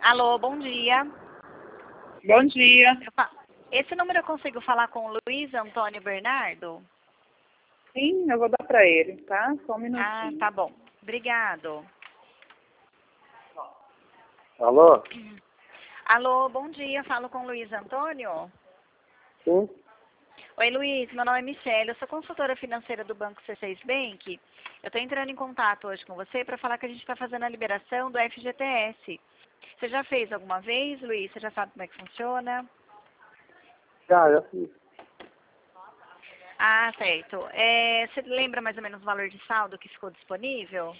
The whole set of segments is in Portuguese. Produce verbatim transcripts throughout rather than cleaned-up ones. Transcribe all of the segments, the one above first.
Alô, bom dia. Bom dia. Eu fa- Esse número eu consigo falar com o Luiz Antônio Bernardo? Sim, eu vou dar para ele, tá? Só um Ah, minutinho. tá bom. Obrigado. Alô? Alô, bom dia. Falo com o Luiz Antônio? Sim? Oi, Luiz. Meu nome é Michele. Eu sou consultora financeira do Banco C seis Bank. Eu estou entrando em contato hoje com você para falar que a gente está fazendo a liberação do F G T S. Você já fez alguma vez, Luiz? Você já sabe como é que funciona? Já, já fiz. Ah, certo. É, você lembra mais ou menos o valor de saldo que ficou disponível?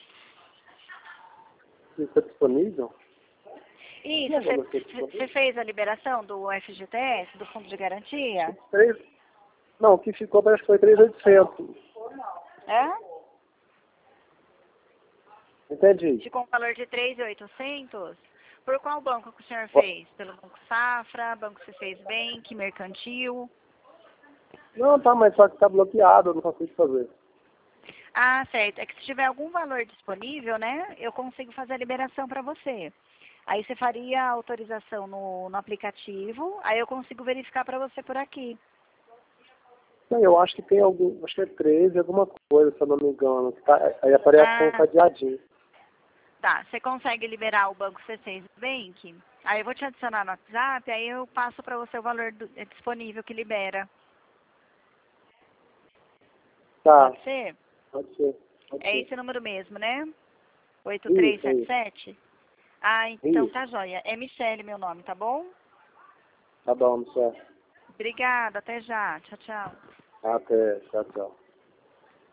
Está disponível? Isso, Não, você, não sei disponível. você fez a liberação do F G T S, do Fundo de Garantia? Três... Não, o que ficou parece que foi três mil e oitocentos. É? Entendi. Ficou um valor de três mil e oitocentos? Por qual banco que o senhor fez? Pelo Banco Safra, Banco C seis Bank, Mercantil? Não, tá, mas só que tá bloqueado, eu não consigo fazer. Ah, certo. É que se tiver algum valor disponível, né, eu consigo fazer a liberação para você. Aí você faria a autorização no, no aplicativo, aí eu consigo verificar para você por aqui. Não, eu acho que tem algum, acho que é treze, alguma coisa, se eu não me engano. Tá, aí aparece com um Ah, cadeadinho. tá. Você consegue liberar o Banco C seis Bank? Aí eu vou te adicionar no WhatsApp, aí eu passo para você o valor do- é disponível que libera. Tá, Pode ser? pode ser. Pode É ser. esse número mesmo, né? oito três Isso, sete isso. sete. Ah, então Isso. tá joia. É Michele meu nome, tá bom? Tá bom, certo. Obrigada, até já. Tchau, tchau. Até, tchau, tchau.